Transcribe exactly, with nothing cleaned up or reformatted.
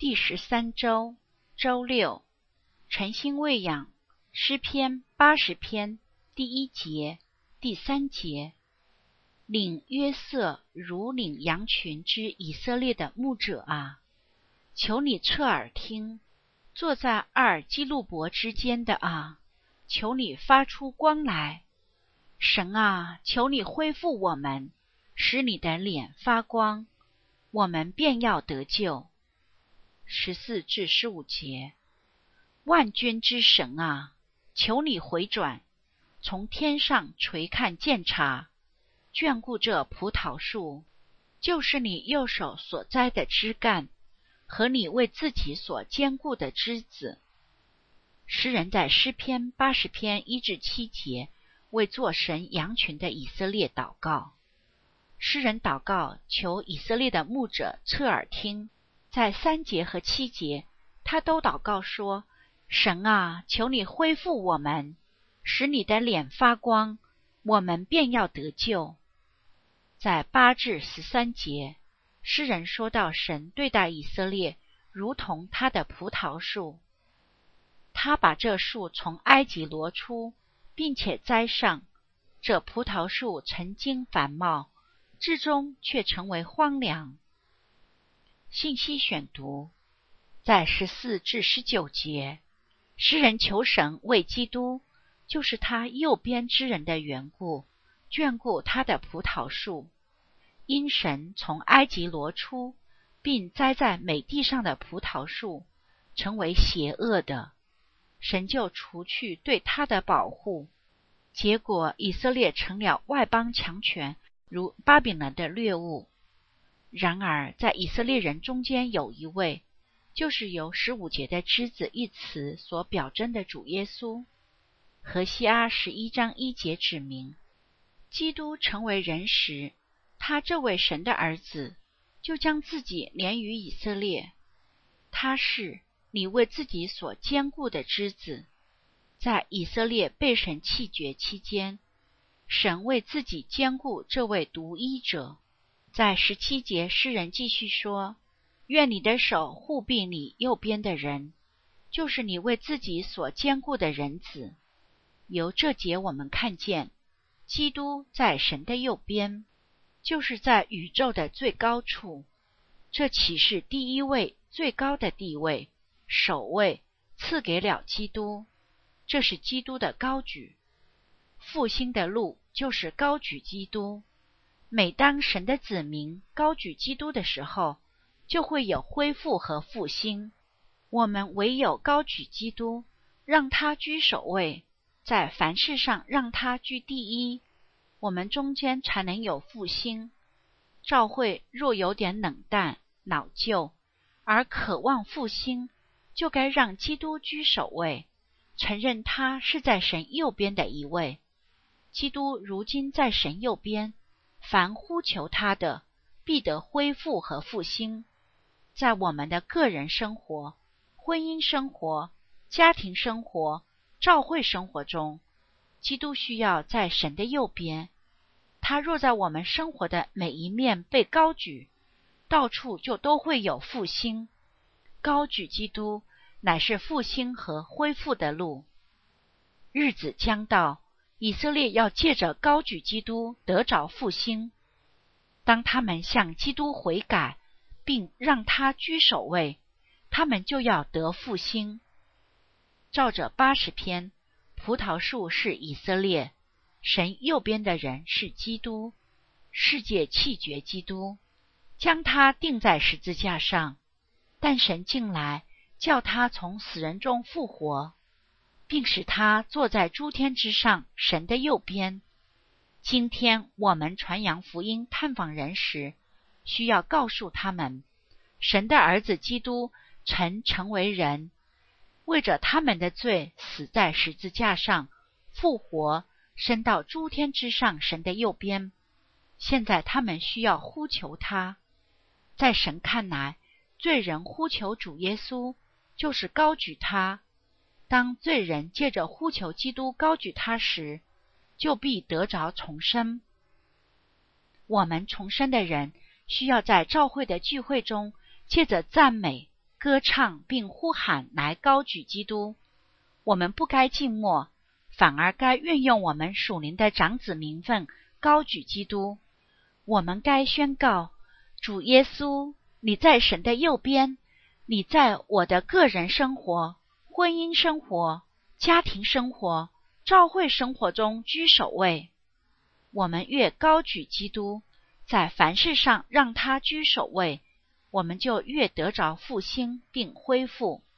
第十三周周六，晨星喂养诗篇八十篇第一节第三节。领约瑟如领羊群之以色列的牧者啊，求你侧耳听；坐在二基路伯之间的啊，求你发出光来。神啊，求你恢复我们，使你的脸发光，我们便要得救。十四至十五节。万军之神啊，求你回转，从天上垂看鉴察，眷顾这葡萄树，就是你右手所栽的枝干，和你为自己所坚固的枝子。诗人在诗篇八十篇一至七节为作神羊群的以色列祷告。诗人祷告求以色列的牧者侧耳听，在三节和七节他都祷告说，神啊，求你恢复我们，使你的脸发光，我们便要得救。在八至十三节，诗人说到神对待以色列如同他的葡萄树，他把这树从埃及挪出，并且栽上，这葡萄树曾经繁茂，至终却成为荒凉。信息选读，在十四至十九节，诗人求神为基督，就是他右边之人的缘故，眷顾他的葡萄树。因神从埃及挪出，并栽在美地上的葡萄树，成为邪恶的，神就除去对他的保护。结果以色列成了外邦强权，如巴比伦的掠物。然而在以色列人中间有一位，就是由十五节的枝子一词所表征的主耶稣。何西阿十一章一节指明，基督成为人时，他这位神的儿子就将自己连于以色列，他是你为自己所坚固的枝子。在以色列被神弃绝期间，神为自己坚固这位独一者。在十七节诗人继续说，愿你的手护庇你右边的人，就是你为自己所坚固的人子。由这节我们看见，基督在神的右边，就是在宇宙的最高处，这岂是第一位最高的地位，首位赐给了基督，这是基督的高举。复兴的路就是高举基督。每当神的子民高举基督的时候，就会有恢复和复兴。我们唯有高举基督，让他居首位，在凡事上让他居第一，我们中间才能有复兴。教会若有点冷淡老旧，而渴望复兴，就该让基督居首位，承认他是在神右边的一位。基督如今在神右边，凡呼求他的，必得恢复和复兴。在我们的个人生活、婚姻生活、家庭生活、教会生活中，基督需要在神的右边。他若在我们生活的每一面被高举，到处就都会有复兴。高举基督乃是复兴和恢复的路。日子将到，以色列要借着高举基督得着复兴。当他们向基督悔改，并让他居首位，他们就要得复兴。照着八十篇，葡萄树是以色列，神右边的人是基督。世界弃绝基督，将他钉在十字架上，但神进来，叫他从死人中复活，并使他坐在诸天之上，神的右边。今天我们传扬福音探访人时，需要告诉他们，神的儿子基督曾成为人，为着他们的罪死在十字架上，复活，升到诸天之上神的右边。现在他们需要呼求他。在神看来，罪人呼求主耶稣，就是高举他。当罪人借着呼求基督高举他时，就必得着重生。我们重生的人需要在教会的聚会中，借着赞美、 歌唱并呼喊来高举基督。我们不该静默，反而该运用我们属灵的长子名分高举基督。我们该宣告：主耶稣，你在神的右边，你在我的个人生活、婚姻生活、家庭生活、教会生活中居首位。我们越高举基督，在凡事上让他居首位，我们就越得着复兴并恢复。